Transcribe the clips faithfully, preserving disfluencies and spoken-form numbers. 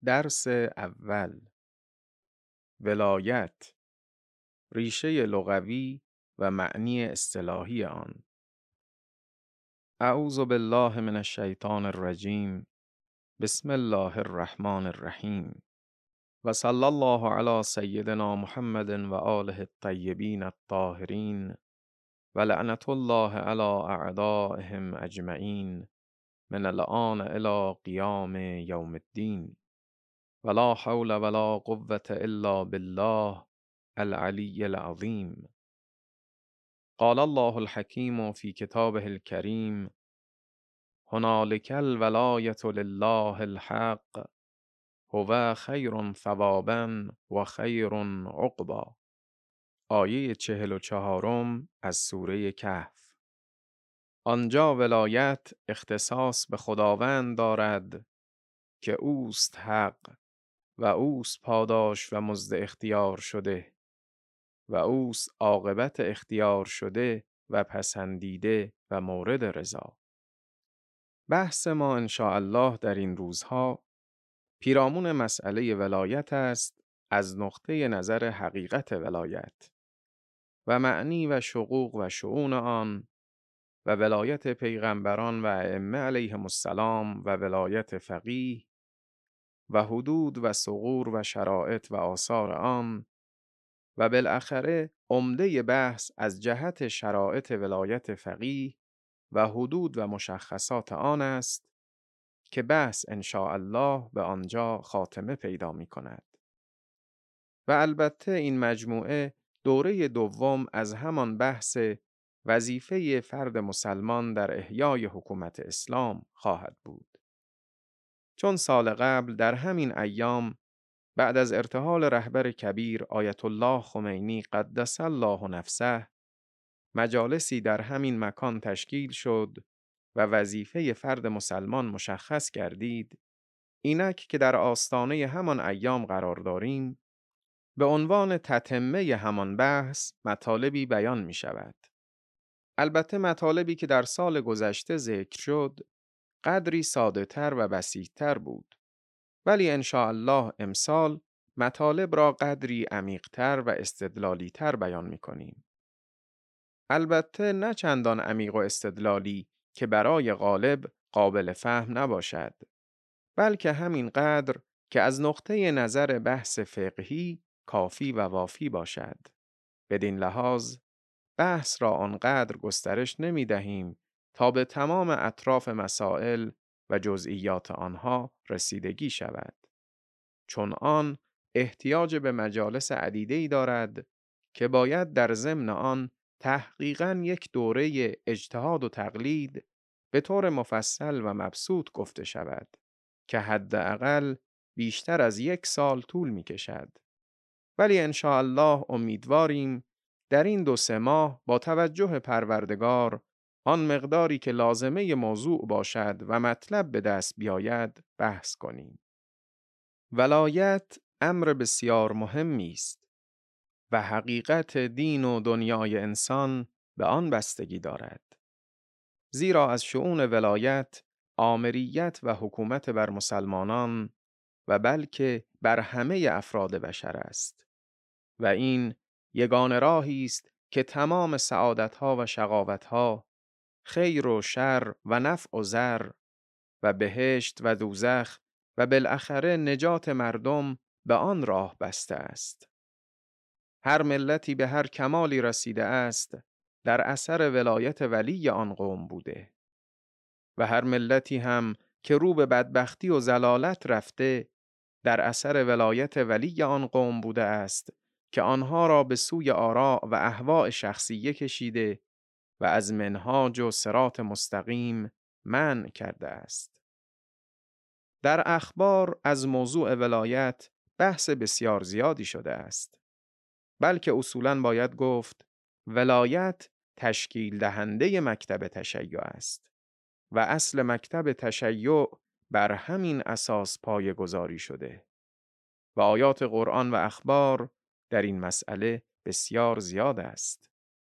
درس اول. ولایت، ریشه لغوی و معنی اصطلاحی آن. اعوذ بالله من الشیطان الرجیم. بسم الله الرحمن الرحیم. و صلی الله علی سیدنا محمد و آله الطیبین الطاهرین و لعنت الله علی اعدائهم اجمعین من الآن الی قیام یوم الدین. ولا حول ولا قوة الا بالله العلی العظیم. قال الله الحکیم فی کتابه الکریم: هنالک الولایة لله الحق هو خیر ثوابا و خیر عقبا. آیه چهل و چهارم از سوره کهف. آنجا ولایت اختصاص به خداوند دارد که اوست حق و اوست پاداش و مزد اختیار شده و اوست عاقبت اختیار شده و پسندیده و مورد رضا. بحث ما انشاءالله در این روزها پیرامون مسئله ولایت است، از نقطه نظر حقیقت ولایت و معنی و شقوق و شؤون آن و ولایت پیغمبران و ائمه علیهم السلام و ولایت فقیه و حدود و ثغور و شرائط و آثار آن و بالاخره عمده بحث از جهت شرائط ولایت فقیه و حدود و مشخصات آن است که بحث انشاءالله به آنجا خاتمه پیدا می کند. و البته این مجموعه دوره دوم از همان بحث وظیفه فرد مسلمان در احیای حکومت اسلام خواهد بود. چون سال قبل در همین ایام بعد از ارتحال رهبر کبیر آیت الله خمینی قدس الله نفسه مجالسی در همین مکان تشکیل شد و وظیفه فرد مسلمان مشخص گردید، اینک که در آستانه همان ایام قرار داریم به عنوان تتمه همان بحث مطالبی بیان می شود. البته مطالبی که در سال گذشته ذکر شد قدری ساده تر و بسیط تر بود، ولی انشاءالله امسال مطالب را قدری عمیق تر و استدلالی تر بیان می کنیم. البته نه چندان عمیق و استدلالی که برای غالب قابل فهم نباشد، بلکه همین قدر که از نقطه نظر بحث فقهی کافی و وافی باشد. بدین لحاظ بحث را آنقدر گسترش نمی دهیم تا به تمام اطراف مسائل و جزئیات آنها رسیدگی شود، چون آن احتیاج به مجالس عدیده‌ای دارد که باید در ضمن آن تحقیقاً یک دوره اجتهاد و تقلید به طور مفصل و مبسوط گفته شود که حداقل بیشتر از یک سال طول می کشد. ولی انشاءالله امیدواریم در این دو سه ماه با توجه پروردگار آن مقداری که لازمه موضوع باشد و مطلب به دست بیاید بحث کنیم. ولایت امر بسیار مهمی است و حقیقت دین و دنیای انسان به آن بستگی دارد. زیرا از شؤون ولایت آمریت و حکومت بر مسلمانان و بلکه بر همه افراد بشر است و این یگانه راهی است که تمام سعادتها و شقاوتها، خیر و شر و نفع و ضر و بهشت و دوزخ و بالاخره نجات مردم به آن راه بسته است. هر ملتی به هر کمالی رسیده است در اثر ولایت ولی آن قوم بوده و هر ملتی هم که رو به بدبختی و ضلالت رفته در اثر ولایت ولی آن قوم بوده است که آنها را به سوی آراء و اهواء شخصیه کشیده و از منهاج و صراط مستقیم منع کرده است. در اخبار از موضوع ولایت بحث بسیار زیادی شده است، بلکه اصولاً باید گفت ولایت تشکیل دهنده مکتب تشیع است و اصل مکتب تشیع بر همین اساس پایه گذاری شده و آیات قرآن و اخبار در این مسئله بسیار زیاد است.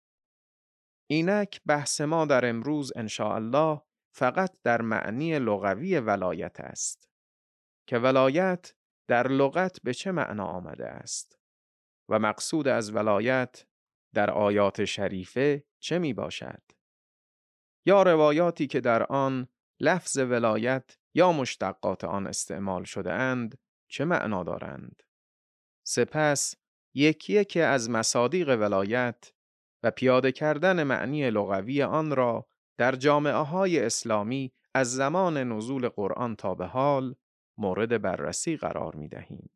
اینک بحث ما در امروز انشاءالله فقط در معنی لغوی ولایت است که ولایت در لغت به چه معنا آمده است و مقصود از ولایت در آیات شریفه چه می باشد؟ یا روایاتی که در آن لفظ ولایت یا مشتقات آن استعمال شده اند چه معنا دارند؟ سپس یکی یکی از مصادیق ولایت و پیاده کردن معنی لغوی آن را در جامعه‌های اسلامی از زمان نزول قرآن تا به حال مورد بررسی قرار می‌دهیم.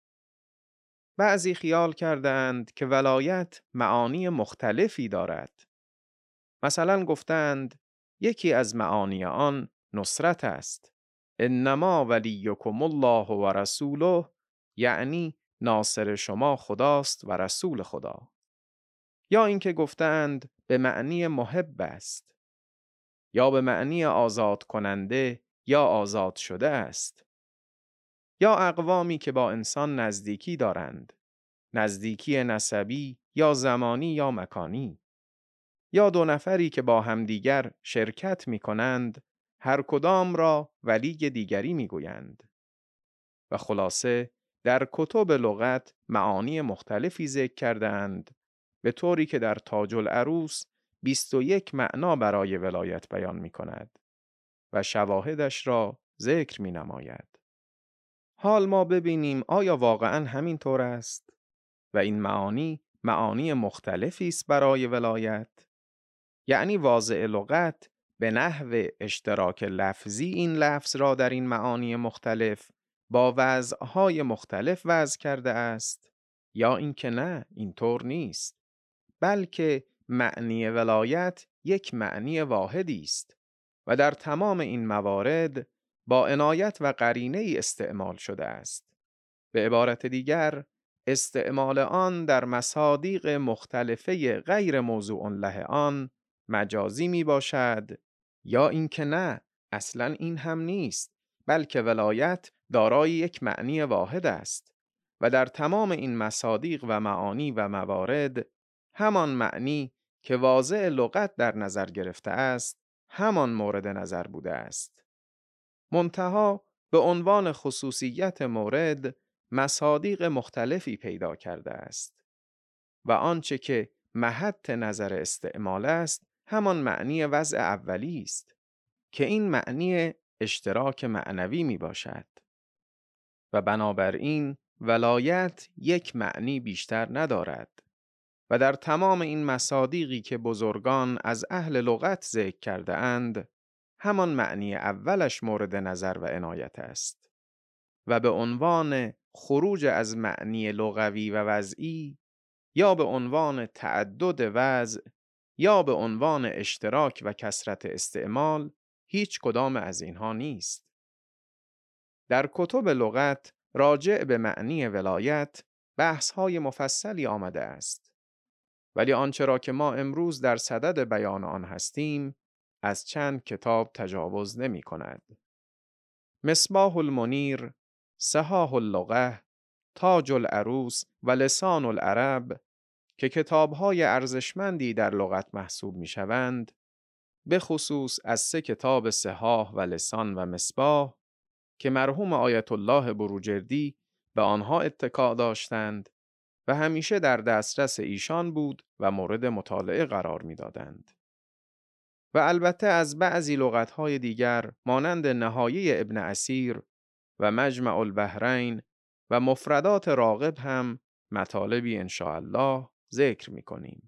بعضی خیال کردند که ولایت معانی مختلفی دارد. مثلا گفتند یکی از معانی آن نصرت است. انما ولیکم الله و رسوله، یعنی ناصر شما خداست و رسول خدا. یا اینکه گفتند به معنی محب است، یا به معنی آزاد کننده یا آزاد شده است. یا اقوامی که با انسان نزدیکی دارند، نزدیکی نسبی یا زمانی یا مکانی. یا دو نفری که با همدیگر شرکت می کنند، هر کدام را ولی دیگری می گویند. و خلاصه در کتب لغت معانی مختلفی ذکر کردند، به طوری که در تاج العروس بیست و یک معنا برای ولایت بیان می کند و شواهدش را ذکر می نماید. حال ما ببینیم آیا واقعاً همین طور است و این معانی معانی مختلفی است برای ولایت؟ یعنی واضع لغت به نحو اشتراک لفظی این لفظ را در این معانی مختلف با وضعهای مختلف وضع کرده است، یا اینکه نه اینطور نیست، بلکه معنی ولایت یک معنی واحدی است و در تمام این موارد با عنایت و قرینه ای استعمال شده است. به عبارت دیگر استعمال آن در مصادیق مختلفه غیر موضوع له آن مجازی می باشد، یا اینکه نه اصلاً این هم نیست، بلکه ولایت دارای یک معنی واحد است و در تمام این مصادیق و معانی و موارد همان معنی که واضع لغت در نظر گرفته است همان مورد نظر بوده است. منتها به عنوان خصوصیت مورد مصادیق مختلفی پیدا کرده است و آنچه که محط نظر استعمال است همان معنی وضع اولی است که این معنی اشتراک معنوی می باشد و بنابراین ولایت یک معنی بیشتر ندارد و در تمام این مصادیقی که بزرگان از اهل لغت ذکر کرده اند همان معنی اولش مورد نظر و عنایت است و به عنوان خروج از معنی لغوی و وضعی یا به عنوان تعدد وضع یا به عنوان اشتراک و کثرت استعمال هیچ کدام از اینها نیست. در کتب لغت راجع به معنی ولایت بحث‌های مفصلی آمده است، ولی آنچه را که ما امروز در صدد بیان آن هستیم از چند کتاب تجاوز نمی کند. مصباح المنیر، صحاح اللغة، تاج العروس و لسان العرب که کتاب‌های ارزشمندی در لغت محسوب می‌شوند، به خصوص از سه کتاب صحاح و لسان و مصباح که مرحوم آیت الله بروجردی به آنها اتکا داشتند و همیشه در دسترس ایشان بود و مورد مطالعه قرار می‌دادند. و البته از بعضی لغت‌های دیگر مانند نهایه ابن اسیر و مجمع البحرین و مفردات راغب هم مطالبی انشاءالله ذکر می‌کنیم.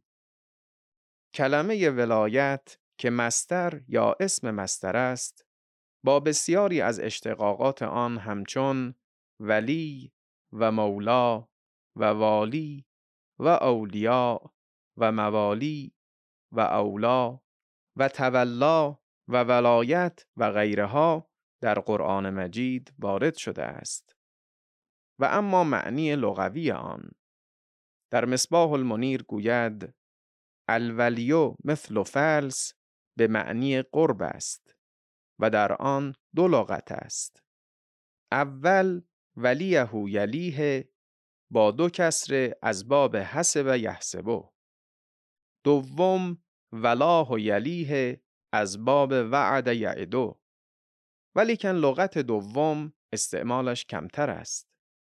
کلمه ولایت که مصدر یا اسم مصدر است، با بسیاری از اشتقاقات آن همچون ولی و مولا و والی و اولیاء و موالی و اولا و تولا و ولایت و غیرها در قرآن مجید وارد شده است. و اما معنی لغوی آن در مصباح المنیر گوید الولیو مثل فلس به معنی قرب است و در آن دو لغت است. اول ولیه یلیه با دو کسر از باب حسب یحسبه. دوم ولاه یلیه از باب وعد یعدو. ولیکن لغت دوم استعمالش کمتر است.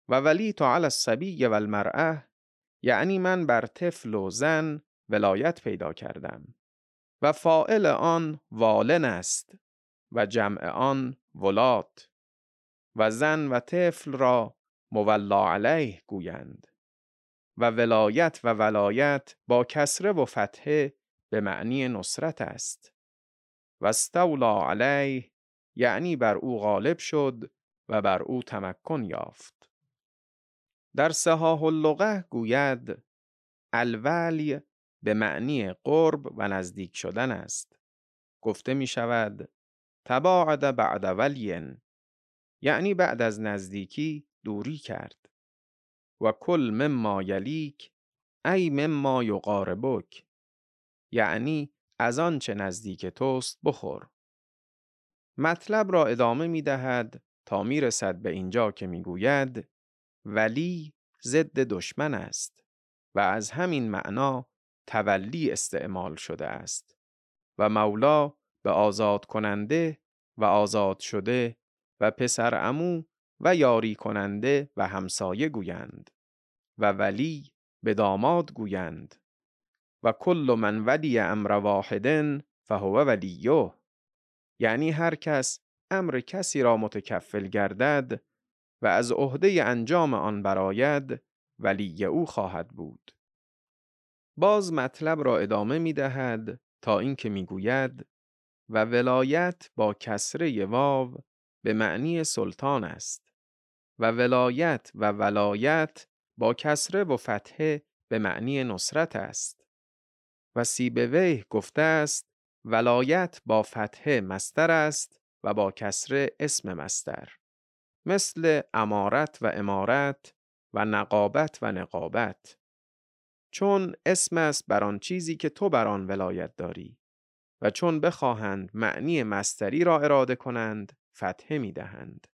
و ولیت علی الصبی و المرأة، یعنی من بر طفل و زن ولایت پیدا کردم. و فاعل آن والن است و جمع آن ولات، و زن و طفل را مولا علیه گویند. و ولایت و ولایت با کسره و فتحه به معنی نصرت است. و استولا علیه یعنی بر او غالب شد و بر او تمکن یافت. در صحاح اللغة گوید الولی به معنی قرب و نزدیک شدن است. گفته می شود تباعد بعد ولین، یعنی بعد از نزدیکی دوری کرد. و کل مما یلیک ای مما یقاربک، یعنی از آن چه نزدیک توست بخور. مطلب را ادامه می دهد تا می رسد به اینجا که می گوید ولی ضد دشمن است و از همین معنا تولی استعمال شده است. و مولا به آزاد کننده و آزاد شده و پسر عمو و یاری کننده و همسایه گویند. و ولی به داماد گویند. و کل من ولی امر واحد فهو ولیه، یعنی هر کس امر کسی را متکفل گردد و از عهده انجام آن براید ولی او خواهد بود. باز مطلب را ادامه می دهد تا اینکه می گوید و ولایت با کسره واو به معنی سلطان است و ولایت و ولایت با کسره و فتحه به معنی نصرت است. و سیبویه گفته است ولایت با فتحه مصدر است و با کسره اسم مصدر، مثل امارت و امارت و نقابت و نقابت، چون اسم است بر آن چیزی که تو بر آن ولایت داری و چون بخواهند معنی مصدری را اراده کنند فتحه می دهند.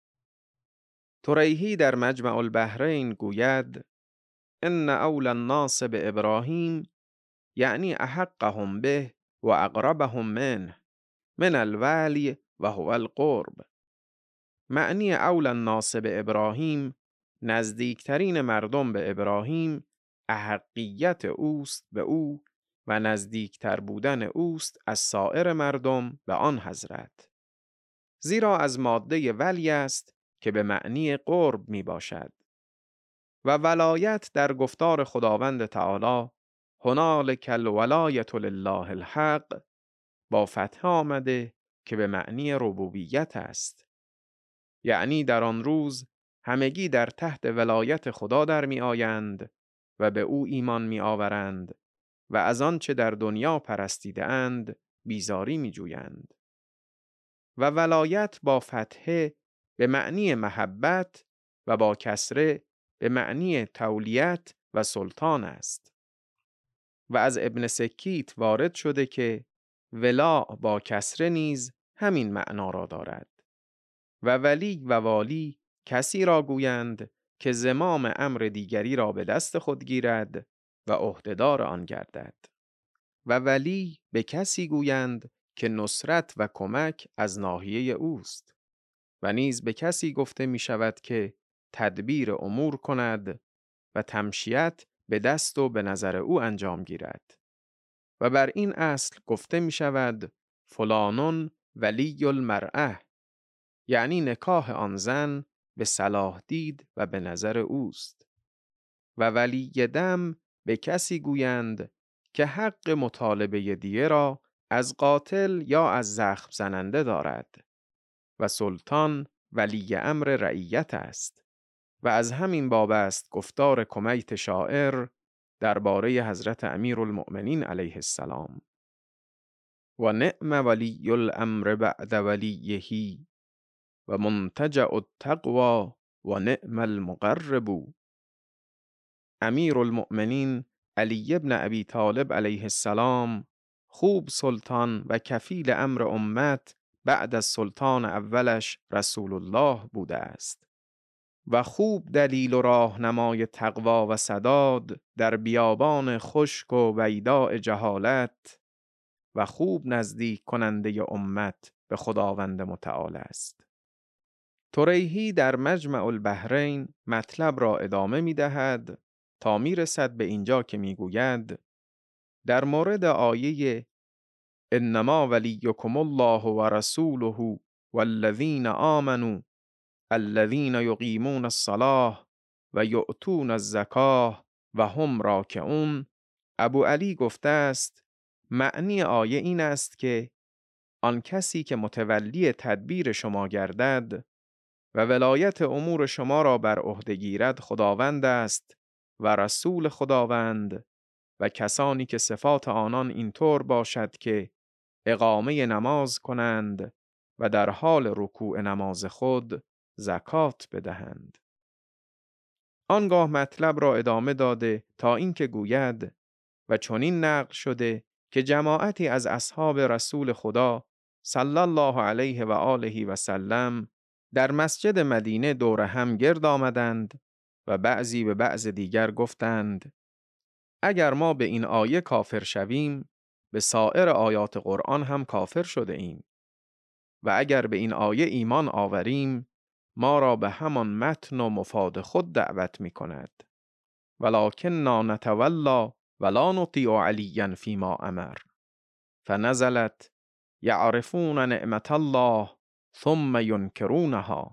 طریحی در مجمع البحرین گوید ان اول الناس به ابراهیم یعنی احقهم به و اقربهم منه من الولی و هو القرب. معنی اول الناس به ابراهیم، نزدیکترین مردم به ابراهیم، احقیت اوست به او و نزدیکتر بودن اوست از سایر مردم به آن حضرت. زیرا از ماده ولی است که به معنی قرب می باشد. و ولایت در گفتار خداوند تعالی هنالک الولایة لله الحق با فتح آمده که به معنی ربوبیت است. یعنی در آن روز همگی در تحت ولایت خدا در می آیند و به او ایمان می آورند و از آن چه در دنیا پرستیده اند بیزاری می جویند. و ولایت با فتحه به معنی محبت و با کسره به معنی تولیت و سلطان است. و از ابن سکیت وارد شده که ولا با کسره نیز همین معنا را دارد. و ولی و والی کسی را گویند که زمام امر دیگری را به دست خود گیرد و عهدهدار آن گردد. و ولی به کسی گویند که نصرت و کمک از ناحیه اوست. و نیز به کسی گفته می شود که تدبیر امور کند و تمشیت به دست و به نظر او انجام گیرد. و بر این اصل گفته می شود فلانون ولی المرأة، یعنی نکاح آن زن به صلاح دید و به نظر اوست. و ولی دم به کسی گویند که حق مطالبه دیه را از قاتل یا از زخم زننده دارد. و سلطان ولی امر رعیت است. و از همین باب است گفتار کمیت شاعر درباره حضرت امیرالمؤمنین علیه السلام و نعم ولی الامر بعد ولیه و منتجع التقوی و نعم المقرب. امیرالمؤمنین علی ابن ابی طالب علیه السلام خوب سلطان و کفیل امر امت بعد از سلطان اولش رسول الله بوده است و خوب دلیل و راهنمای تقوا و سداد در بیابان خشک و بیداء جهالت و خوب نزدیک کننده امت به خداوند متعال است. طریحی در مجمع البحرین مطلب را ادامه می دهد تا می رسد به اینجا که می گوید در مورد آیه انما ولیکم الله و رسوله والذین آمنوا الذین یقیمون الصلاة و یؤتون الزکاة و هم راکعون، ابو علی گفته است معنی آیه این است که آن کسی که متولی تدبیر شما گردد و ولایت امور شما را بر عهده گیرد خداوند است و رسول خداوند و کسانی که صفات آنان اینطور باشد که اقامه نماز کنند و در حال رکوع نماز خود زکات بدهند. آنگاه مطلب را ادامه داده تا اینکه گوید و چنین نقل شده که جماعتی از اصحاب رسول خدا صلی الله علیه و آله و سلم در مسجد مدینه دور هم گرد آمدند و بعضی به بعض دیگر گفتند اگر ما به این آیه کافر شویم به سایر آیات قرآن هم کافر شده ایم و اگر به این آیه ایمان آوریم ما را به همان متن و مفاد خود دعوت می کند ولکننا نتولا ولا نطیع علیا فیما امر فنزلت یعرفون نعمت الله ثم ینکرونها،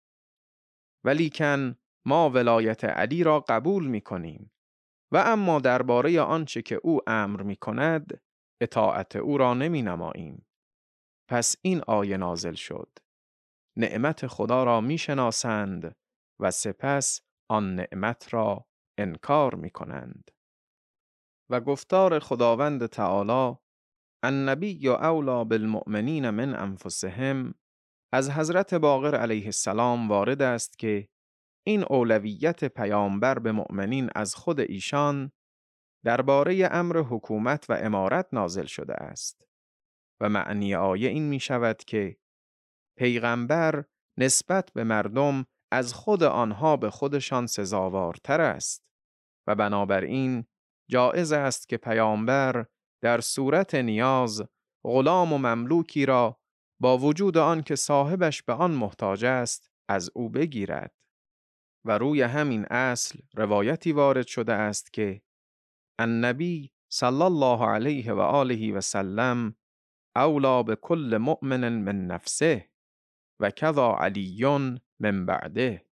ولیکن ما ولایت علی را قبول می کنیم و اما درباره آنچه که او امر می کند اطاعت او را نمی نماییم. پس این آیه نازل شد نعمت خدا را می شناسند و سپس آن نعمت را انکار می کنند. و گفتار خداوند تعالی النبی اولی بالمؤمنین من انفسهم از حضرت باقر علیه السلام وارد است که این اولویت پیامبر به مؤمنین از خود ایشان درباره امر حکومت و امارت نازل شده است و معنی آیه این می شود که پیغمبر نسبت به مردم از خود آنها به خودشان سزاوارتر است و بنابراین جایز است که پیامبر در صورت نیاز غلام و مملوکی را با وجود آن که صاحبش به آن محتاج است از او بگیرد. و روی همین اصل روایتی وارد شده است که النبی صلی الله علیه و آله و سلم اولی بكل مؤمن من نفسه و کذا علی من بعده.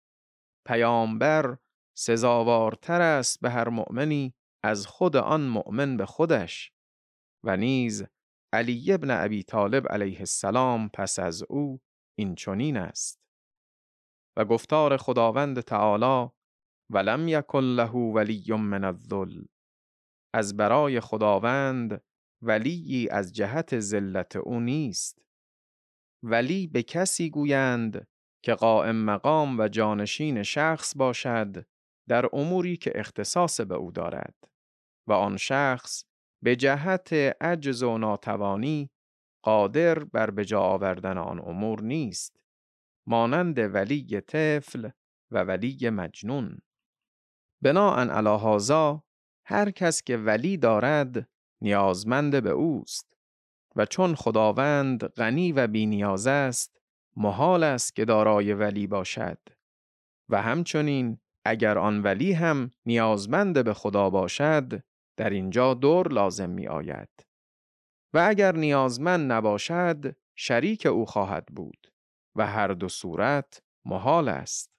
پیامبر سزاوارتر است به هر مؤمنی از خود آن مؤمن به خودش و نیز علی ابن ابی طالب علیه السلام پس از او این چنین است. و گفتار خداوند تعالی ولم یکن له ولی من الذل، از برای خداوند ولی از جهت ذلت او نیست. ولی به کسی گویند که قائم مقام و جانشین شخص باشد در اموری که اختصاص به او دارد و آن شخص به جهت عجز و ناتوانی قادر بر به جا آوردن آن امور نیست، مانند ولی طفل و ولی مجنون. بناء علی هذا هر کس که ولی دارد نیازمند به اوست و چون خداوند غنی و بی نیاز است محال است که دارای ولی باشد و همچنین اگر آن ولی هم نیازمند به خدا باشد در اینجا دور لازم می آید و اگر نیازمند نباشد شریک او خواهد بود و هر دو صورت محال است.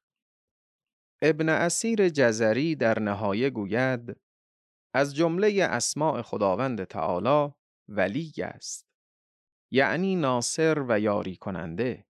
ابن اسیر جزری در نهایه گوید از جمله اسماء خداوند تعالی ولی است، یعنی ناصر و یاری کننده،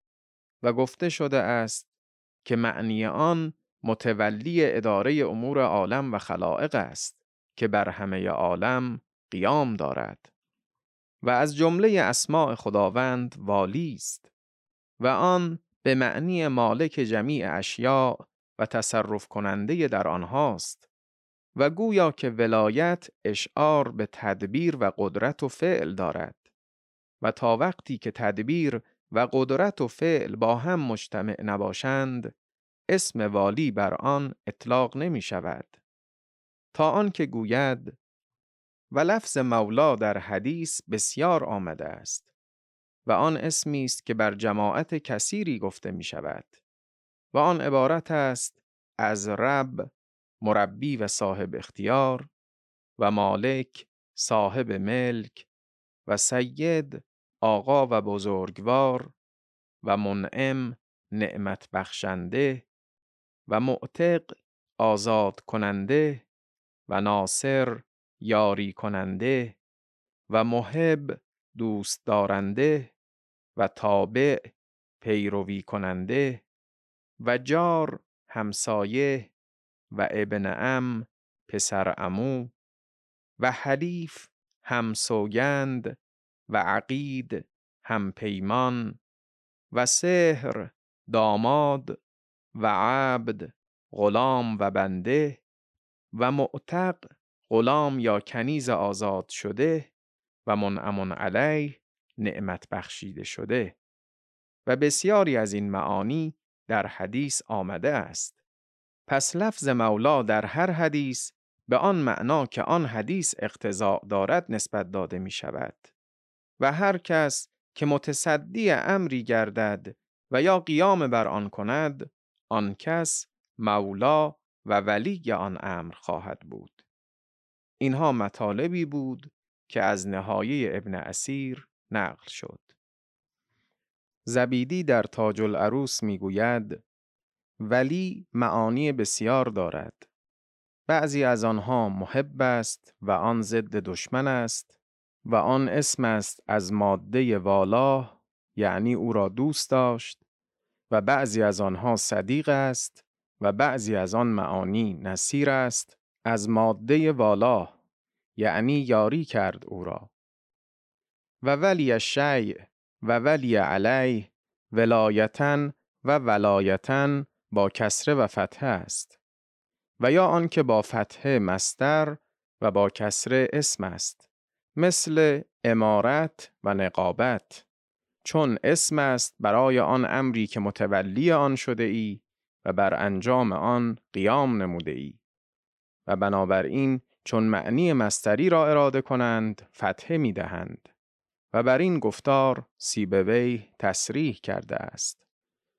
و گفته شده است که معنی آن متولی اداره امور عالم و خلائق است که بر همه عالم قیام دارد. و از جمله اسماء خداوند والی است و آن به معنی مالک جمیع اشیاء و تصرف کننده در آنهاست و گویا که ولایت اشعار به تدبیر و قدرت و فعل دارد و تا وقتی که تدبیر و قدرت و فعل با هم مجتمع نباشند اسم والی بر آن اطلاق نمی شود، تا آن که گوید و لفظ مولا در حدیث بسیار آمده است و آن اسمی است که بر جماعت کثیری گفته می شود و آن عبارت است از رب، مربی و صاحب اختیار، و مالک، صاحب ملک، و سید، آقا و بزرگوار، و منعم، نعمت بخشنده، و معتق، آزاد کننده، و ناصر، یاری کننده، و محب، دوست دارنده، و تابع، پیروی کننده، و جار، همسایه، و ابن عم، پسر عمو، و حلیف، همسوگند، و عقید، هم پیمان، و سهر، داماد، و عبد، غلام و بنده، و معتق، غلام یا کنیز آزاد شده، و منعم علیه، نعمت بخشیده شده. و بسیاری از این معانی در حدیث آمده است. پس لفظ مولا در هر حدیث به آن معنا که آن حدیث اقتضا دارد نسبت داده می شود. و هر کس که متصدی امری گردد و یا قیام بر آن کند، آن کس مولا و ولی آن امر خواهد بود. اینها مطالبی بود که از نهایه ابن اثیر نقل شد. زبیدی در تاج العروس می گوید ولی معانی بسیار دارد. بعضی از آنها محب است و آن ضد دشمن است و آن اسم است از ماده والاه، یعنی او را دوست داشت، و بعضی از آنها صدیق است و بعضی از آن معانی نصیر است از ماده والاه، یعنی یاری کرد او را. و ولی شیء و ولی علیه ولایتن و ولایتن با کسره و فتحه است، و یا آن که با فتحه مصدر و با کسره اسم است، مثل امارت و نقابت، چون اسم است برای آن امری که متولی آن شده ای و بر انجام آن قیام نموده ای. و بنابراین چون معنی مصدری را اراده کنند فتحه می دهند و بر این گفتار سیبوی تصریح کرده است.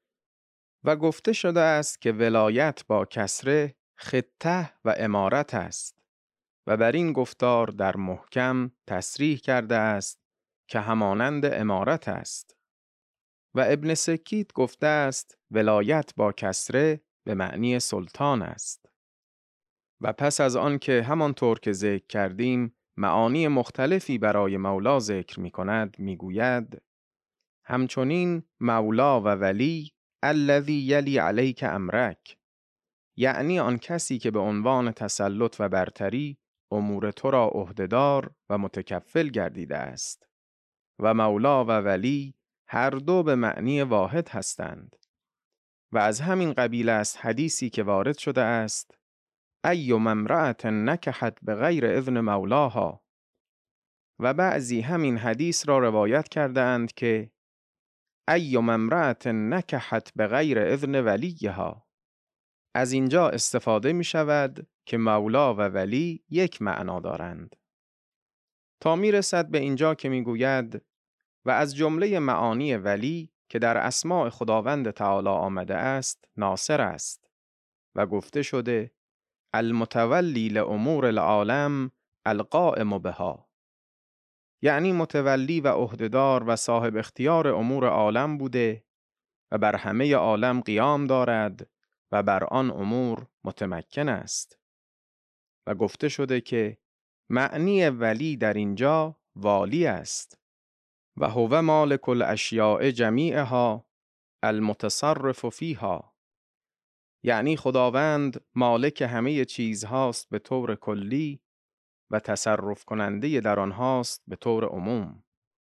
و گفته شده است که ولایت با کسره خطه و امارت است و بر این گفتار در محکم تصریح کرده است که همانند امارت است. و ابن سکیت گفته است ولایت با کسره به معنی سلطان است. و پس از آن که همانطور که ذکر کردیم معانی مختلفی برای مولا ذکر می کند می گوید همچنین مولا و ولی الذی یلی علیک امرک، یعنی آن کسی که به عنوان تسلط و برتری امور تو را عهدهدار و متکفل گردیده است. و مولا و ولی هر دو به معنی واحد هستند. و از همین قبیل است حدیثی که وارد شده است ای امرأة نکحت بغیر اذن مولاها. و بعضی همین حدیث را روایت کرده اند که ای امرأة نکحت بغیر اذن ولیها. از اینجا استفاده می شود که مولا و ولی یک معنا دارند. تا می رسد به اینجا که می گوید و از جمله معانی ولی که در اسماء خداوند تعالی آمده است ناصر است و گفته شده المتولی لامور العالم القائم بها، یعنی متولی و عهدهدار و صاحب اختیار امور عالم بوده و بر همه عالم قیام دارد و بر آن امور متمکن است. و گفته شده که معنی ولی در اینجا والی است و هو مالک الاشیاء جمیعها المتصرف فیها، یعنی خداوند مالک همه چیزهاست به طور کلی و تصرف کننده در آنهاست به طور عموم.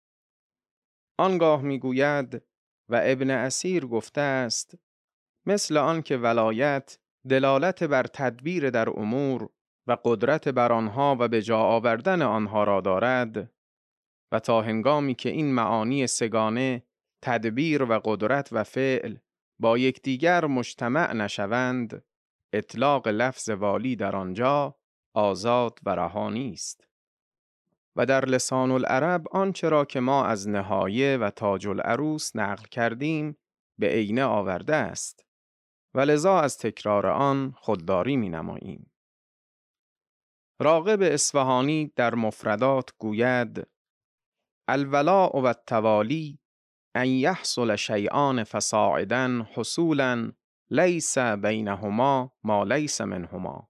آنگاه میگوید و ابن اثیر گفته است مثل آن که ولایت دلالت بر تدبیر در امور و قدرت بر آنها و به جا آوردن آنها را دارد و تا هنگامی که این معانی سگانه تدبیر و قدرت و فعل با یکدیگر مجتمع نشوند، اطلاق لفظ والی در آنجا آزاد و رها نیست. و در لسان العرب آنچه را که ما از نهایه و تاج العروس نقل کردیم به عینه آورده است و لذا از تکرار آن خودداری می نماییم. راغب اصفهانی در مفردات گوید: الولاء و التوالی ان یحصل شیئان فصاعدا حصولا لیس بینهما ما لیس منهما.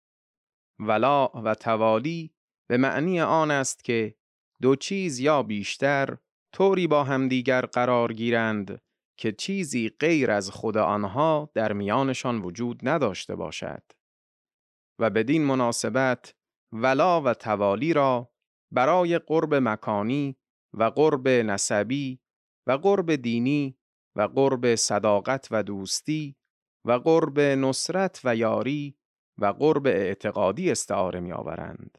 ولاء و توالی به معنی آن است که دو چیز یا بیشتر طوری با همدیگر قرار گیرند که چیزی غیر از خود آنها در میانشان وجود نداشته باشد و بدین مناسبت ولا و توالی را برای قرب مکانی و قرب نسبی و قرب دینی و قرب صداقت و دوستی و قرب نصرت و یاری و قرب اعتقادی استعاره می آورند.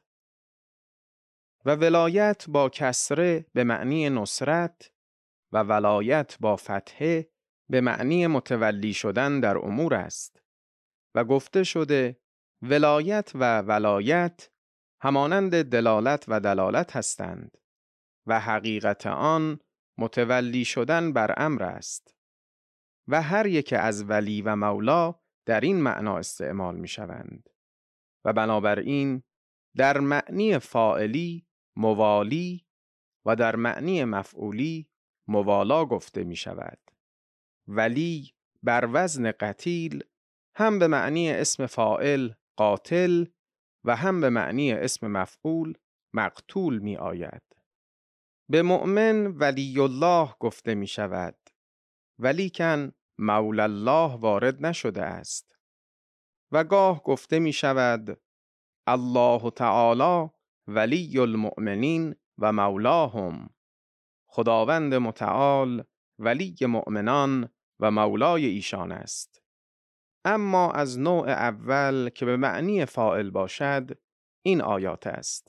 و ولایت با کسره به معنی نصرت و ولایت با فتحه به معنی متولی شدن در امور است و گفته شده ولایت و ولایت همانند دلالت و دلالت هستند و حقیقت آن متولی شدن بر امر است و هر یک از ولی و مولا در این معنا استعمال می شوند و بنابراین در معنی فاعلی موالی و در معنی مفعولی موالا گفته می شود. ولی بر وزن قتیل هم به معنی اسم فاعل قاتل و هم به معنی اسم مفعول مقتول می آید. به مؤمن ولی الله گفته می شود ولیکن مولا الله وارد نشده است و گاه گفته می شود الله تعالی ولی المؤمنین و مولاهم. خداوند متعال ولی مؤمنان و مولای ایشان است. اما از نوع اول که به معنی فاعل باشد این آیات است: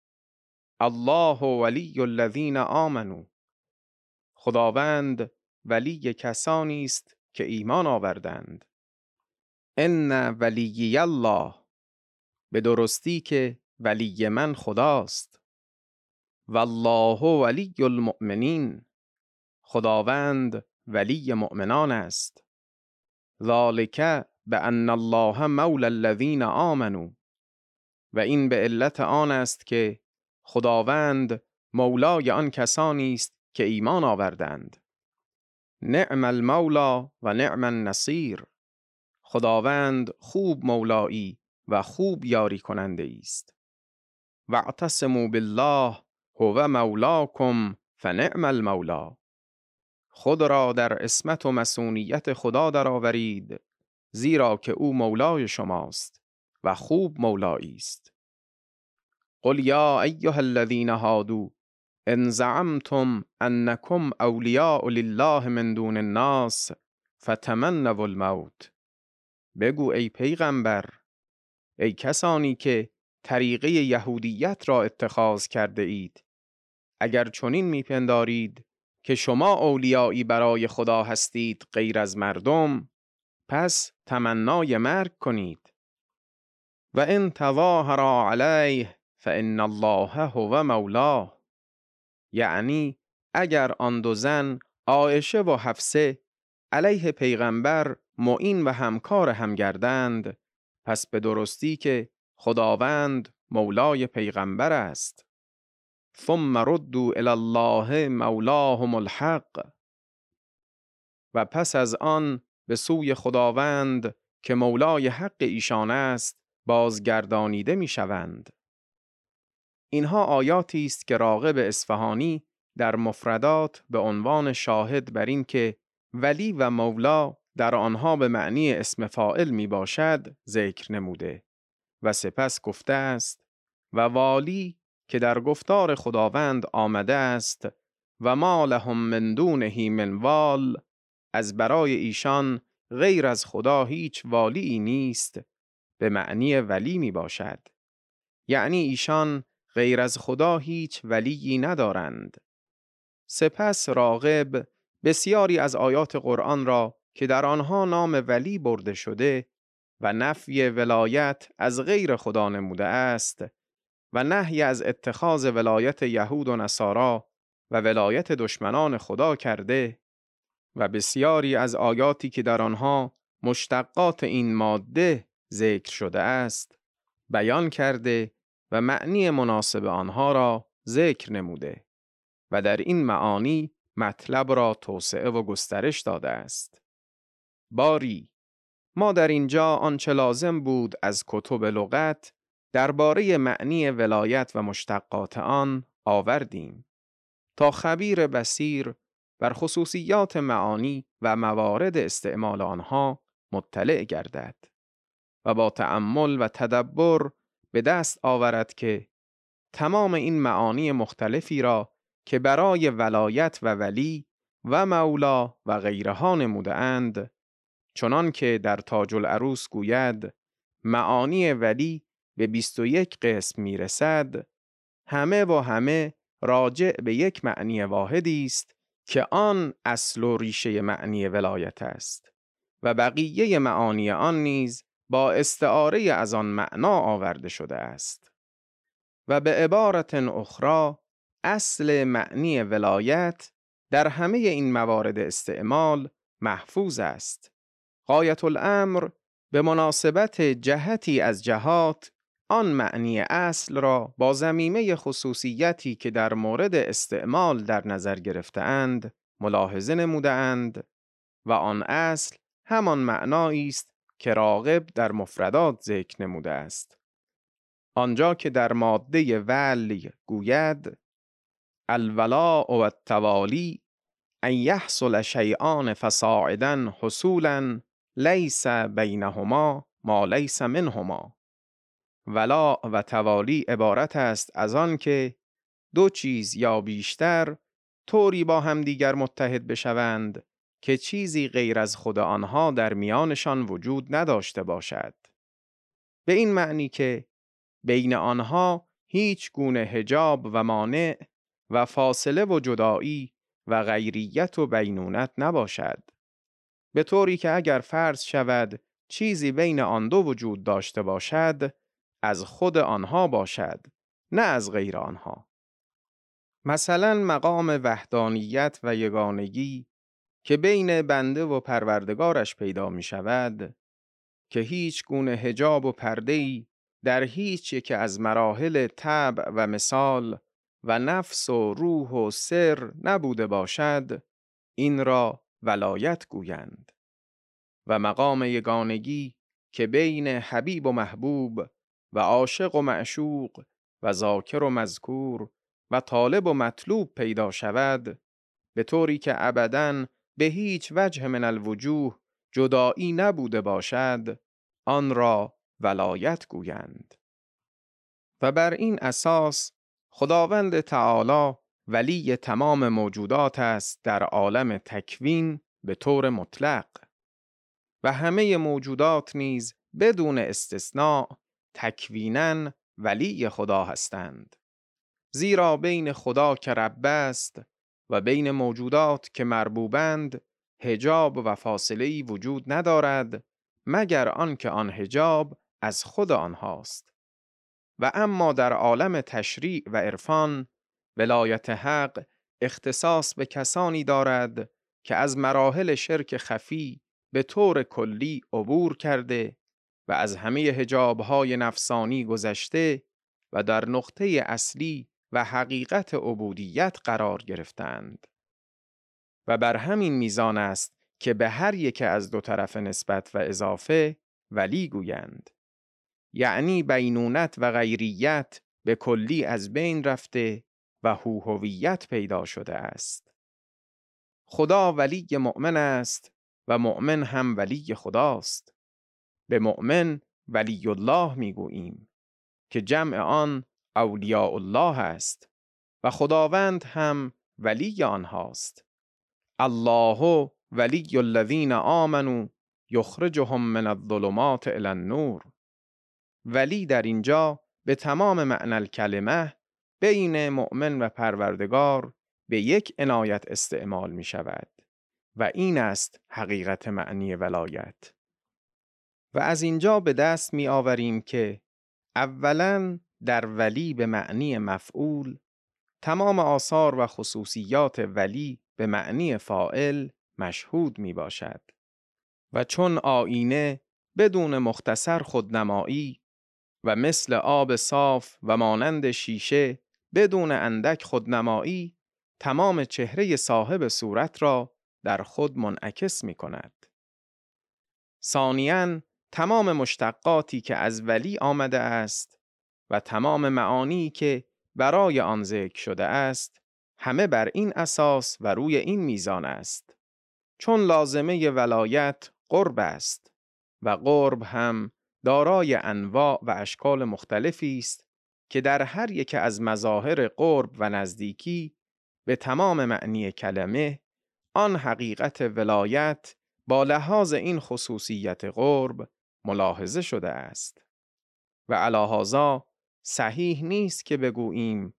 الله ولی الذین آمنوا. خداوند ولی کسانی است که ایمان آوردند. ان ولی الله، به درستی که ولی من خداست. والله ولی المؤمنین، خداوند ولی مؤمنان است. ذالک بأن الله مولی الذین آمنوا، و این به علت آن است که خداوند مولای آن کسانی است که ایمان آوردند. نعم المولا و نعم النصیر، خداوند خوب مولایی و خوب یاری کننده است. واعتصموا بالله هو مولاکم فنعم المولا، خود را در عصمت و مصونیت خدا درآورید زیرا که او مولای شماست و خوب مولایی است. قل یا ایها الذین هادوا ان زعمتم انکم اولیاء لله من دون الناس فتمنوا الموت. بگو ای پیغمبر، ای کسانی که طریقه یهودیت را اتخاذ کرده اید، اگر چنین میپندارید که شما اولیایی برای خدا هستید غیر از مردم، پس تمنای مرگ کنید. و ان تظاهر علیه فان الله هو مولاه، یعنی اگر آن دو زن عایشه و حفصه علیه پیغمبر معین و همکار هم گردند، پس به درستی که خداوند مولای پیغمبر است. ثم ردوا الی الله مولاهم الحق، و پس از آن به سوی خداوند که مولای حق ایشان است بازگردانیده می شوند. اینها آیاتی است که راغب اصفهانی در مفردات به عنوان شاهد بر این که ولی و مولا در آنها به معنی اسم فاعل می باشد ذکر نموده و سپس گفته است و والی که در گفتار خداوند آمده است و ما لهم من دونه من وال، از برای ایشان غیر از خدا هیچ والی نیست، به معنی ولی می باشد، یعنی ایشان غیر از خدا هیچ ولی ندارند. سپس راغب بسیاری از آیات قرآن را که در آنها نام ولی برده شده و نفی ولایت از غیر خدا نموده است و نهی از اتخاذ ولایت یهود و نصارا و ولایت دشمنان خدا کرده و بسیاری از آیاتی که در آنها مشتقات این ماده ذکر شده است بیان کرده و معنی مناسب آنها را ذکر نموده و در این معانی مطلب را توسعه و گسترش داده است. باری ما در اینجا آنچه لازم بود از کتب لغت درباره معنی ولایت و مشتقات آن آوردیم تا خبیر بصیر بر خصوصیات معانی و موارد استعمال آنها مطلع گردد و با تأمل و تدبر به دست آورد که تمام این معانی مختلفی را که برای ولایت و ولی و مولا و غیرها نموده اند، چنان که در تاج العروس گوید معانی ولی به بیست و یک قسم می رسد، همه و همه راجع به یک معنی واحدی است که آن اصل و ریشه معنی ولایت است و بقیه معانی آن نیز با استعاره از آن معنا آورده شده است. و به عبارت اخرى اصل معنی ولایت در همه این موارد استعمال محفوظ است. غایت الامر به مناسبت جهتی از جهات آن معنی اصل را با ضمیمه خصوصیتی که در مورد استعمال در نظر گرفته‌اند ملاحظه نموده‌اند و آن اصل همان معنایی است که راغب در مفردات ذکر نموده است. آنجا که در ماده ولی گوید الولاء و التوالی ان یحصل شیئان فصاعدا حصولا لیس بینهما ما لیس منهما. ولاء و توالی عبارت است از آن که دو چیز یا بیشتر طوری با هم دیگر متحد بشوند که چیزی غیر از خود آنها در میانشان وجود نداشته باشد، به این معنی که بین آنها هیچ گونه حجاب و مانع و فاصله و جدایی و غیریت و بینونت نباشد، به طوری که اگر فرض شود چیزی بین آن دو وجود داشته باشد از خود آنها باشد نه از غیر آنها. مثلا مقام وحدانیت و یگانگی که بین بنده و پروردگارش پیدا می شود که هیچ گونه حجاب و پرده‌ای در هیچ یک از مراحل طبع و مثال و نفس و روح و سر نبوده باشد، این را ولایت گویند. و مقام یگانگی که بین حبیب و محبوب و عاشق و معشوق و ذاکر و مذکور و طالب و مطلوب پیدا شود، به طوری که ابداً به هیچ وجه من الوجوه جدایی نبوده باشد، آن را ولایت گویند. و بر این اساس خداوند تعالی ولی تمام موجودات است در عالم تکوین به طور مطلق و همه موجودات نیز بدون استثناء تکویناً ولی خدا هستند، زیرا بین خدا که رب است و بین موجودات که مربوبند حجاب و فاصله‌ای وجود ندارد مگر آنکه آن حجاب از خود آنهاست. و اما در عالم تشریع و عرفان ولایت حق اختصاص به کسانی دارد که از مراحل شرک خفی به طور کلی عبور کرده و از همه حجاب‌های نفسانی گذشته و در نقطه اصلی و حقیقت عبودیت قرار گرفتند. و بر همین میزان است که به هر یک از دو طرف نسبت و اضافه ولی گویند، یعنی بینونت و غیریت به کلی از بین رفته و هوهویت پیدا شده است. خدا ولی مؤمن است و مؤمن هم ولی خداست. به مؤمن ولی الله میگوییم که جمع آن اولیاء الله است و خداوند هم ولی آنهاست. الله ولی الذین آمنوا یخرجهم من الظلمات الی النور. ولی در اینجا به تمام معنی الکلمه بین مؤمن و پروردگار به یک عنایت استعمال می شود و این است حقیقت معنی ولایت. و از اینجا به دست می آوریم که اولاً در ولی به معنی مفعول، تمام آثار و خصوصیات ولی به معنی فاعل مشهود می باشد. و چون آینه بدون مختصر خودنمایی و مثل آب صاف و مانند شیشه بدون اندک خودنمایی تمام چهره صاحب صورت را در خود منعکس می کند. ثانیاً تمام مشتقاتی که از ولی آمده است و تمام معانی که برای آن ذکر شده است همه بر این اساس و روی این میزان است. چون لازمه ولایت قرب است و قرب هم دارای انواع و اشکال مختلفی است که در هر یک از مظاهر قرب و نزدیکی به تمام معنی کلمه آن حقیقت ولایت با لحاظ این خصوصیت قرب ملاحظه شده است. و علی هذا صحیح نیست که بگوییم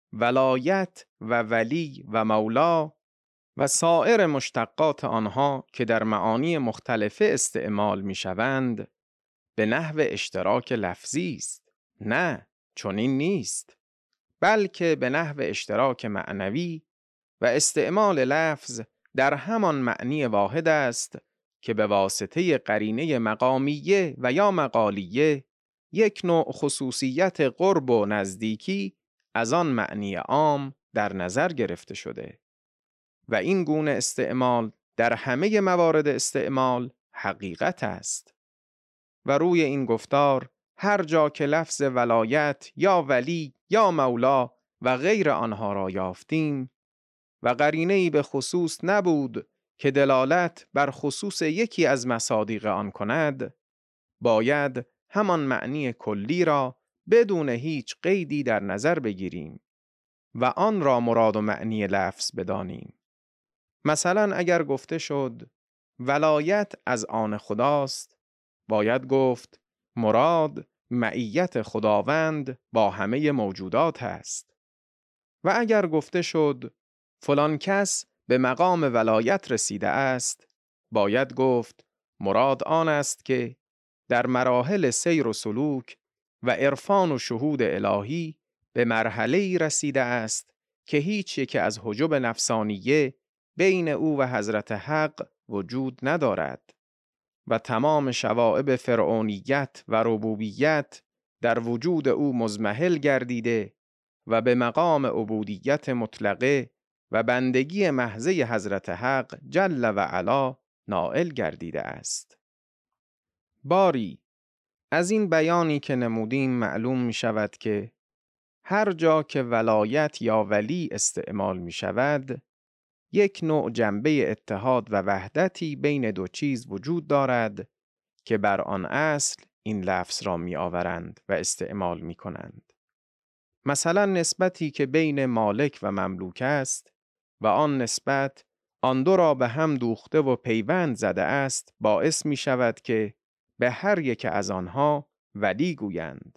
ولایت و ولی و مولا و سایر مشتقات آنها که در معانی مختلفه استعمال می شوند به نحو اشتراک لفظی است. نه، چنین نیست، بلکه به نحو اشتراک معنوی و استعمال لفظ در همان معنی واحد است که به واسطه قرینه مقامیه و یا مقالیه یک نوع خصوصیت قرب و نزدیکی از آن معنی عام در نظر گرفته شده و این گونه استعمال در همه موارد استعمال حقیقت است. و روی این گفتار هر جا که لفظ ولایت یا ولی یا مولا و غیر آنها را یافتیم و قرینه‌ای به خصوص نبود که دلالت بر خصوص یکی از مصادیق آن کند، باید همان معنی کلی را بدون هیچ قیدی در نظر بگیریم و آن را مراد و معنی لفظ بدانیم. مثلا اگر گفته شد ولایت از آن خداست، باید گفت مراد معیت خداوند با همه موجودات است. و اگر گفته شد فلان کس به مقام ولایت رسیده است، باید گفت مراد آن است که در مراحل سیر و سلوک و عرفان و شهود الهی به مرحله‌ای رسیده است که هیچ یک از حجب نفسانیه بین او و حضرت حق وجود ندارد و تمام شوائب فرعونیت و ربوبیت در وجود او مضمحل گردیده و به مقام عبودیت مطلقه و بندگی محضه حضرت حق جل و علا نائل گردیده است. باری از این بیانی که نمودیم معلوم می شود که هر جا که ولایت یا ولی استعمال می شود، یک نوع جنبه اتحاد و وحدتی بین دو چیز وجود دارد که بر آن اصل این لفظ را می آورند و استعمال می کنند. مثلا نسبتی که بین مالک و مملوک است و آن نسبت آن دو را به هم دوخته و پیوند زده است، باعث می شود که به هر یک از آنها ولی گویند.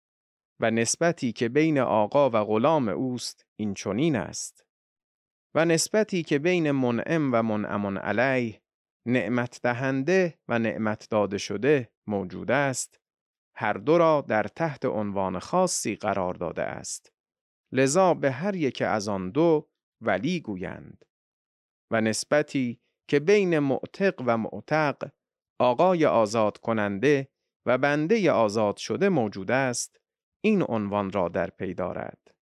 و نسبتی که بین آقا و غلام اوست این چنین است. و نسبتی که بین منعم و منعم علیه، نعمت دهنده و نعمت داده شده موجود است، هر دو را در تحت عنوان خاصی قرار داده است. لذا به هر یک از آن دو ولی گویند. و نسبتی که بین معتق و معتق، آقای آزاد کننده و بنده آزاد شده موجود است، این عنوان را در پی دارد.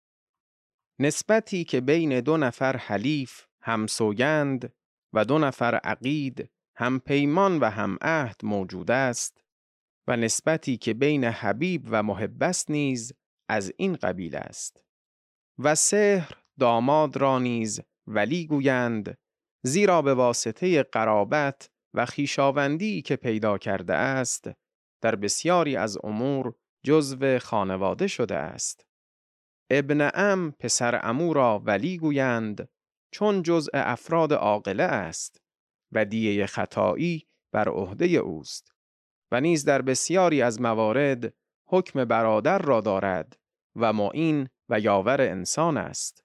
نسبتی که بین دو نفر حلیف هم سوگند و دو نفر عقید هم پیمان و هم عهد موجود است و نسبتی که بین حبیب و محب است نیز از این قبیل است. و سحر داماد را نیز ولی گویند، زیرا به واسطه قرابت و خویشاوندی که پیدا کرده است در بسیاری از امور جزو خانواده شده است. ابن عم پسر عمو را ولی گویند، چون جزء افراد عاقله است و دیه خطایی بر عهده اوست و نیز در بسیاری از موارد حکم برادر را دارد و معین و یاور انسان است.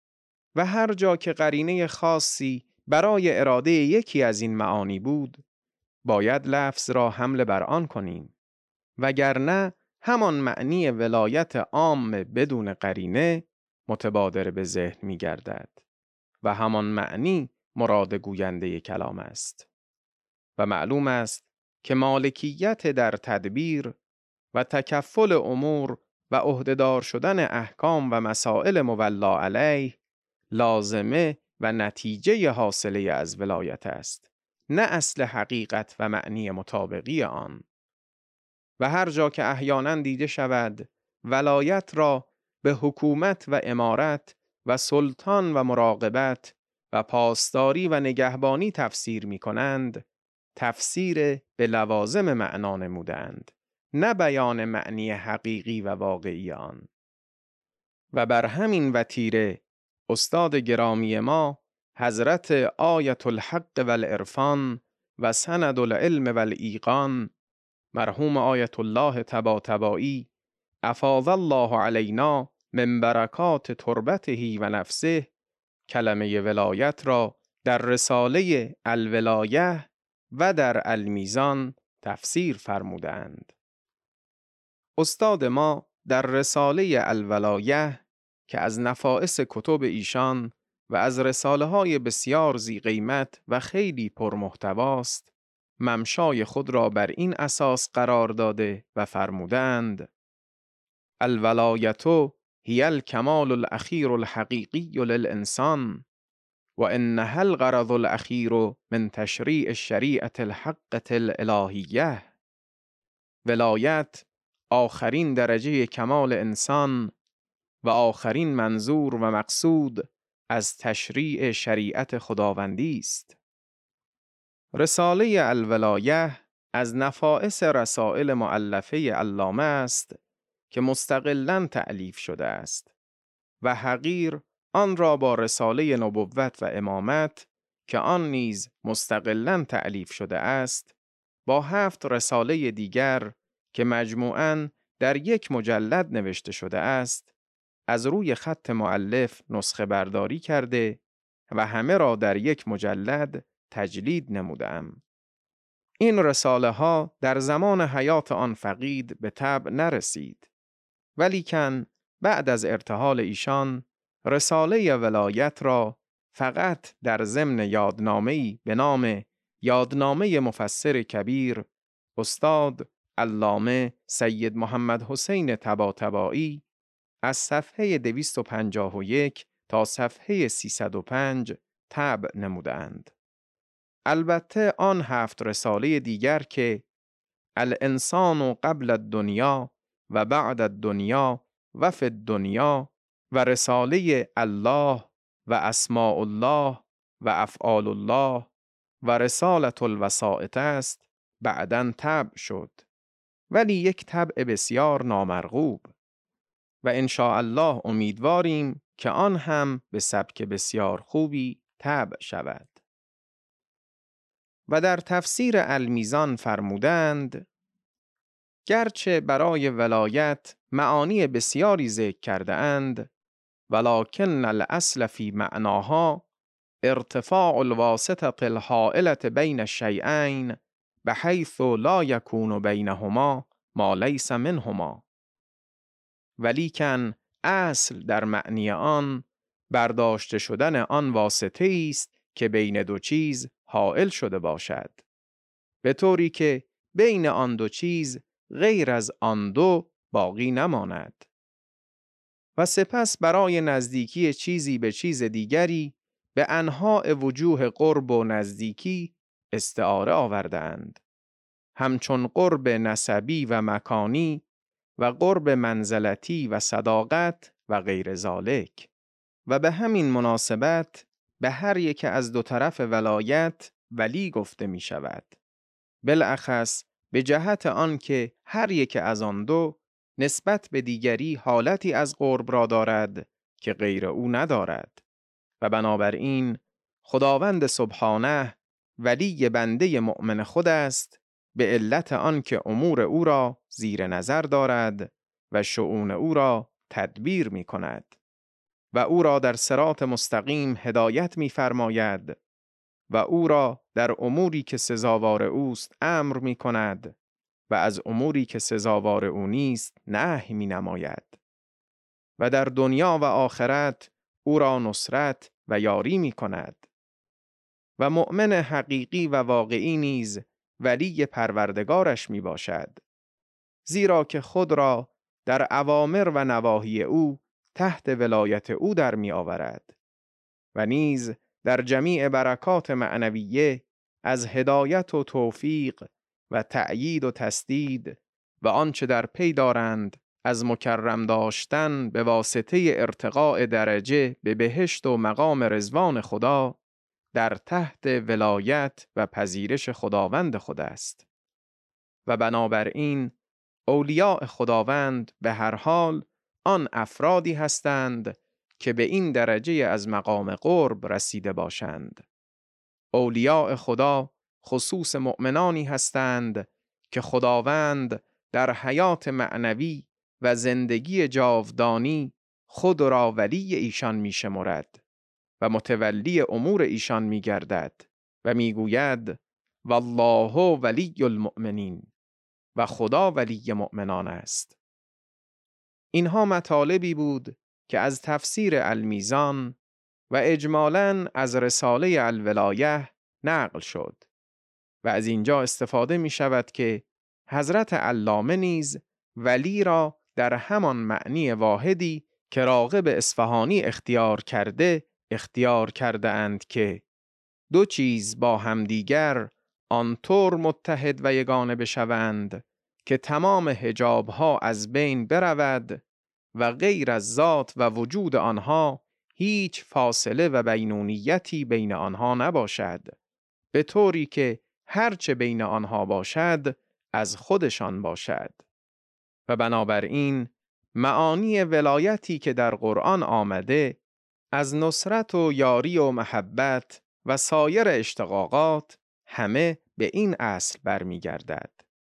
و هر جا که قرینه خاصی برای اراده یکی از این معانی بود، باید لفظ را حمل بر آن کنیم، وگرنه همان معنی ولایت عام بدون قرینه متبادر به ذهن می گردد و همان معنی مراد گوینده کلام است. و معلوم است که مالکیت در تدبیر و تکفل امور و عهده‌دار شدن احکام و مسائل مولا علیه لازمه و نتیجه حاصله از ولایت است، نه اصل حقیقت و معنی مطابقی آن. و هر جا که احیانا دیده شود ولایت را به حکومت و امارت و سلطان و مراقبت و پاسداری و نگهبانی تفسیر می کنند، تفسیر به لوازم معنا نمودند، نه بیان معنی حقیقی و واقعی آن. و بر همین وتیره استاد گرامی ما حضرت آیت الحق و العرفان و سند العلم و الایقان مرحوم آیت الله طباطبایی افاض الله علینا من برکات تربته و نفسه کلمه ولایت را در رساله الولایه و در المیزان تفسیر فرمودند. استاد ما در رساله الولایه که از نفائس کتب ایشان و از رساله های بسیار ذی قیمت و خیلی پرمحتواست، ممشای خود را بر این اساس قرار داده و فرمودند: الولایتو هی الکمال الاخیر الحقیقی للانسان و انها الغرض الاخیر من تشریع الشریعة الحقة الالهیه. ولایت آخرین درجه کمال انسان و آخرین منظور و مقصود از تشریع شریعت خداوندی است. رساله الولایه از نفائس رسائل مؤلفه علامه است که مستقلاً تألیف شده است و حقیر آن را با رساله نبوت و امامت که آن نیز مستقلاً تألیف شده است با هفت رساله دیگر که مجموعاً در یک مجلد نوشته شده است از روی خط مؤلف نسخه برداری کرده و همه را در یک مجلد تجلید نمودم. این رساله ها در زمان حیات آن فقید به طبع نرسید، ولیکن بعد از ارتحال ایشان رساله ولایت را فقط در ضمن یادنامه‌ای به نام یادنامه مفسر کبیر استاد علامه سید محمد حسین طباطبایی از صفحه دویست و پنجاه و یک تا صفحه سیصد و پنج طبع نمودند. البته آن هفت رساله دیگر که الانسان قبل الدنیا و بعد الدنیا و فی الدنیا و رساله الله و اسماء الله و افعال الله و رسالة الوسائط است بعداً طبع شد، ولی یک طبع بسیار نامرغوب و انشاء الله امیدواریم که آن هم به سبک بسیار خوبی طبع شود. و در تفسیر المیزان فرمودند گرچه برای ولایت معانی بسیاری ذکر کرده اند ولکن الاصل فی معناها ارتفاع الواسطة الحائلة بین الشیئین بحیث لا یکون بینهما ما لیس منهما. ولیکن اصل در معنی آن برداشته شدن آن واسطه است که بین دو چیز حائل شده باشد، به طوری که بین آن دو چیز غیر از آن دو باقی نماند. و سپس برای نزدیکی چیزی به چیز دیگری به انواع وجوه قرب و نزدیکی استعاره آوردند، همچون قرب نسبی و مکانی و قرب منزلتی و صداقت و غیر ذالک. و به همین مناسبت به هر یک از دو طرف ولایت ولی گفته می شود، بالاخص به جهت آن که هر یک از آن دو نسبت به دیگری حالتی از قرب را دارد که غیر او ندارد و بنابراین خداوند سبحانه ولی بنده مؤمن خود است به علت آن که امور او را زیر نظر دارد و شؤون او را تدبیر می کند و او را در صراط مستقیم هدایت می فرماید و او را در اموری که سزاوار اوست امر می کند و از اموری که سزاوار او نیست نهی می نماید و در دنیا و آخرت او را نصرت و یاری می کند و مؤمن حقیقی و واقعی نیز ولی پروردگارش می باشد، زیرا که خود را در اوامر و نواهی او تحت ولایت او در می آورد و نیز در جمیع برکات معنویه از هدایت و توفیق و تأیید و تسدید و آنچه در پی دارند از مکرم داشتن به واسطه ارتقاء درجه به بهشت و مقام رضوان خدا در تحت ولایت و پذیرش خداوند خود است. و بنابراین اولیاء خداوند به هر حال آن افرادی هستند که به این درجه از مقام قرب رسیده باشند. اولیاء خدا خصوص مؤمنانی هستند که خداوند در حیات معنوی و زندگی جاودانی خود را ولی ایشان می شمرد و متولی امور ایشان می گردد و می گوید والله ولی المؤمنین و خدا ولی مؤمنان است. اینها مطالبی بود که از تفسیر المیزان و اجمالاً از رساله الولایه نقل شد و از اینجا استفاده می شود که حضرت علامه نیز ولی را در همان معنی واحدی که راغب اصفهانی اختیار کرده اختیار کرده اند که دو چیز با همدیگر آنطور متحد و یگانه بشوند که تمام حجابها از بین برود و غیر از ذات و وجود آنها هیچ فاصله و بینونیتی بین آنها نباشد، به طوری که هرچه بین آنها باشد از خودشان باشد. و بنابراین معانی ولایتی که در قرآن آمده از نصرت و یاری و محبت و سایر اشتقاقات همه به این اصل برمیگردد.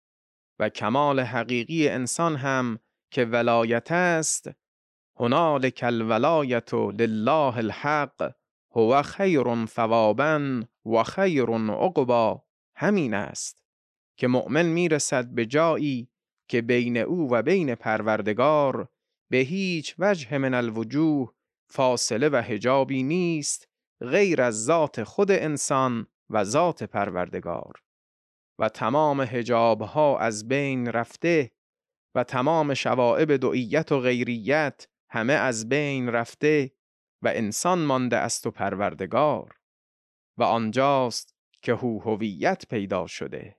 و کمال حقیقی انسان هم که ولایت است، هنالک الولایت لله الحق هو خیر ثوابا و خیر عقبا، همین است که مؤمن میرسد به جایی که بین او و بین پروردگار به هیچ وجه من الوجوه فاصله و حجابی نیست غیر از ذات خود انسان و ذات پروردگار و تمام حجابها از بین رفته و تمام شوائب دعیت و غیریت همه از بین رفته و انسان مانده است و پروردگار و آنجاست که هو هویت پیدا شده.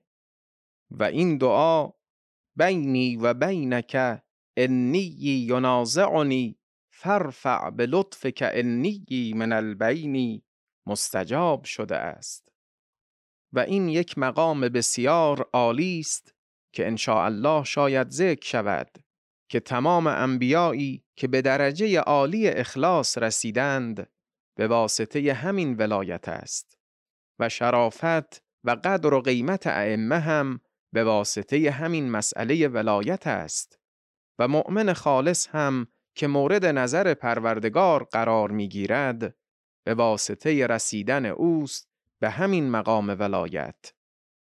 و این دعا بینی و بینک انی ینازعنی فارفع بلطفک انی من البین مستجاب شده است. و این یک مقام بسیار عالی است که ان شاء الله شاید ذکر شود که تمام انبیایی که به درجه عالی اخلاص رسیدند به واسطه همین ولایت است و شرافت و قدر و قیمت ائمه هم به واسطه همین مسئله ولایت است و مؤمن خالص هم که مورد نظر پروردگار قرار می‌گیرد به واسطه رسیدن اوست به همین مقام ولایت.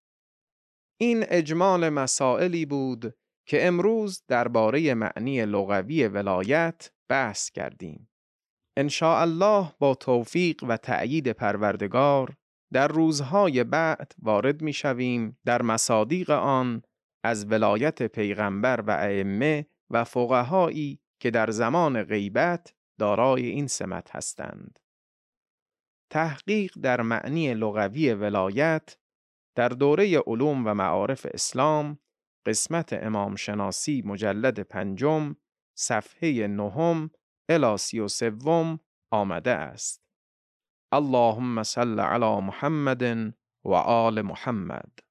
این اجمال مسائلی بود که امروز درباره معنی لغوی ولایت بحث کردیم. ان شاء الله با توفیق و تأیید پروردگار در روزهای بعد وارد می شویم در مصادیق آن از ولایت پیغمبر و ائمه و فقهایی که در زمان غیبت دارای این سمت هستند. تحقیق در معنی لغوی ولایت در دوره علوم و معارف اسلام قسمت امام شناسی مجلد پنجم صفحه نهم الی سی و سوم آمده است. اللهم صل علی محمد و آل محمد.